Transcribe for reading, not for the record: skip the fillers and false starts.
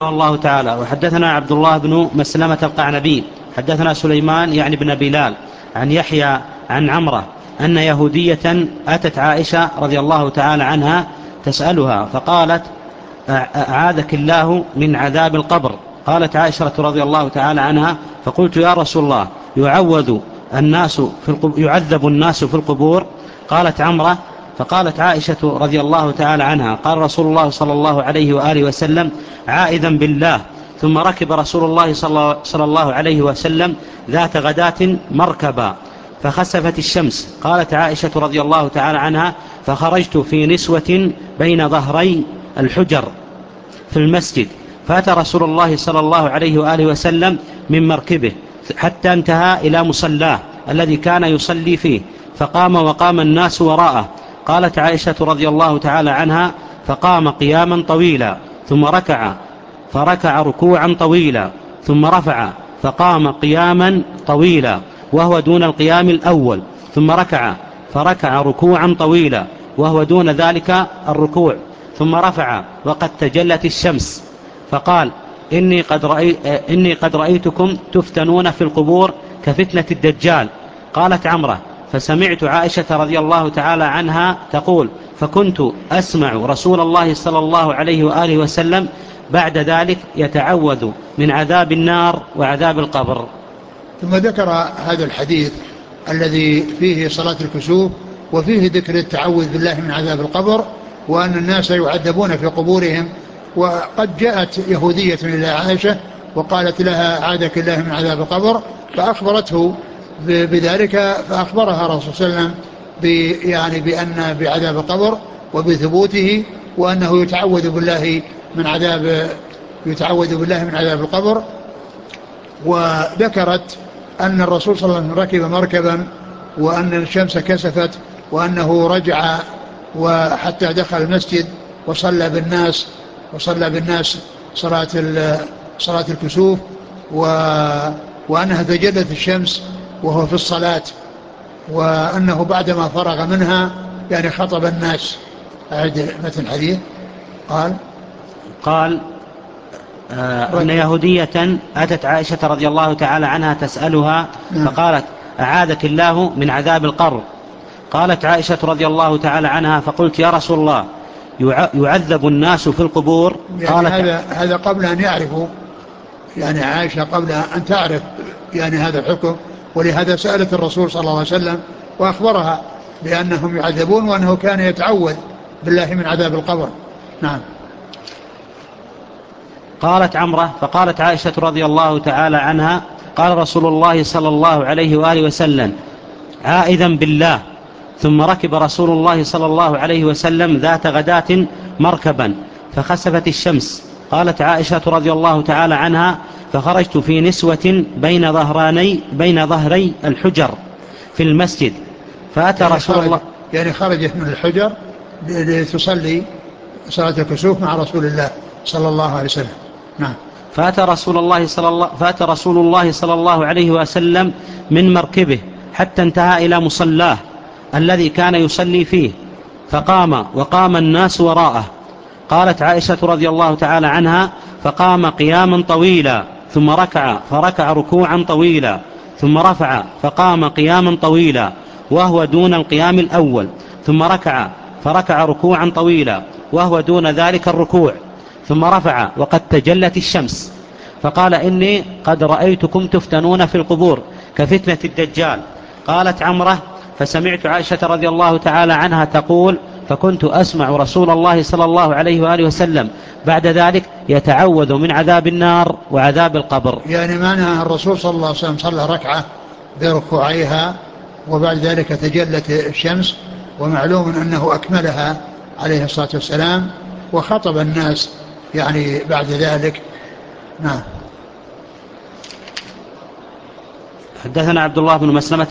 الله تعالى. وحدثنا عبد الله بن مسلمة القعنبي حدثنا سليمان يعني بن بلال عن يحيى عن عمرة أن يهودية أتت عائشة رضي الله تعالى عنها تسألها فقالت: أعاذك الله من عذاب القبر. قالت عائشة رضي الله تعالى عنها: فقلت: يا رسول الله، يعذب الناس في القبور؟ قالت عمرة: فقالت عائشة رضي الله تعالى عنها: قال رسول الله صلى الله عليه وآله وسلم عائذا بالله. ثم ركب رسول الله صلى الله عليه وسلم ذات غداة مركبا فخسفت الشمس. قالت عائشة رضي الله تعالى عنها: فخرجت في نسوة بين ظهري الحجر في المسجد، فأتى رسول الله صلى الله عليه وآله وسلم من مركبه حتى انتهى إلى مصلاه الذي كان يصلي فيه، فقام وقام الناس وراءه. قالت عائشة رضي الله تعالى عنها: فقام قياما طويلا ثم فركع ركوعا طويلا ثم رفع فقام قياما طويلا وهو دون القيام الأول، ثم فركع ركوعا طويلا وهو دون ذلك الركوع، ثم رفع وقد تجلت الشمس، فقال: إني قد رأيتكم تفتنون في القبور كفتنة الدجال. قالت عمرة: فسمعت عائشة رضي الله تعالى عنها تقول: فكنت أسمع رسول الله صلى الله عليه وآله وسلم بعد ذلك يتعوذ من عذاب النار وعذاب القبر. ثم ذكر هذا الحديث الذي فيه صلاة الكسوف وفيه ذكر التعوذ بالله من عذاب القبر، وأن الناس يعذبون في قبورهم. وقد جاءت يهودية إلى عائشة وقالت لها: أعاذك الله من عذاب القبر، فأخبرته بذلك، فأخبرها الرسول صلى الله عليه وسلم بأن بعذاب القبر وبثبوته، وأنه يتعوذ بالله من عذاب القبر. وذكرت أن الرسول صلى الله عليه وسلم ركب مركبا وأن الشمس كسفت وأنه رجع وحتى دخل المسجد وصلى بالناس صلاة الكسوف، وأنها تجلت الشمس وهو في الصلاة، وأنه بعدما فرغ منها خطب الناس. أعد مثل الحديث. قال أن يهودية أتت عائشة رضي الله تعالى عنها تسألها فقالت: أعاذك الله من عذاب القبر. قالت عائشة رضي الله تعالى عنها: فقلت: يا رسول الله، يعذب الناس في القبور؟ قالت: هذا قبل أن يعرفوا، عائشة قبل أن تعرف هذا الحكم، ولهذا سألت الرسول صلى الله عليه وسلم وأخبرها بأنهم يعذبون وأنه كان يتعوذ بالله من عذاب القبر. نعم. قالت عمرة: فقالت عائشة رضي الله تعالى عنها: قال رسول الله صلى الله عليه وآله وسلم عائذا بالله. ثم ركب رسول الله صلى الله عليه وسلم ذات غداة مركبا فخسفت الشمس. قالت عائشة رضي الله تعالى عنها: فخرجت في نسوة بين ظهري الحجر في المسجد، فأتى رسول الله، خرجت من الحجر لتصلي صلاة الكسوف مع رسول الله صلى الله عليه وسلم. نعم. فأتى رسول الله صلى الله عليه وسلم من مركبه حتى انتهى إلى مصلاه الذي كان يصلي فيه، فقام وقام الناس وراءه. قالت عائشة رضي الله تعالى عنها: فقام قياما طويلا ثم فركع ركوعا طويلا ثم رفع فقام قياما طويلا وهو دون القيام الأول، ثم فركع ركوعا طويلا وهو دون ذلك الركوع، ثم رفع وقد تجلت الشمس، فقال: إني قد رأيتكم تفتنون في القبور كفتنة الدجال. قالت عمرة: فسمعت عائشة رضي الله تعالى عنها تقول: فكنت أسمع رسول الله صلى الله عليه وآله وسلم بعد ذلك يتعوذ من عذاب النار وعذاب القبر. معنى الرسول صلى الله عليه وسلم صلى ركعة بركوعيها وبعد ذلك تجلت الشمس، ومعلوم أنه أكملها عليه الصلاة والسلام وخطب الناس بعد ذلك. نعم. حدثنا عبد الله بن مسلمة